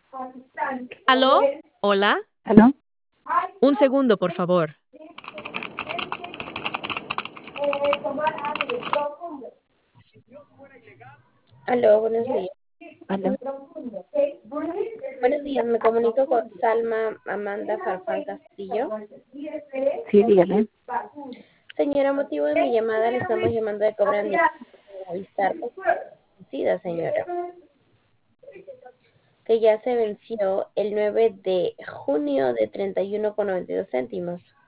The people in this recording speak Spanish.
¿Aló? Hola. ¿Aló? Un segundo, por favor. Aló, buenos días. ¿Aló? Buenos días, me comunico con Salma Amanda Farfán Castillo. Sí, dígale. Señora, motivo de mi llamada, le estamos llamando de Cobran Avistar vencida, señora, que ya se venció el 9 de junio de 31,92 céntimos.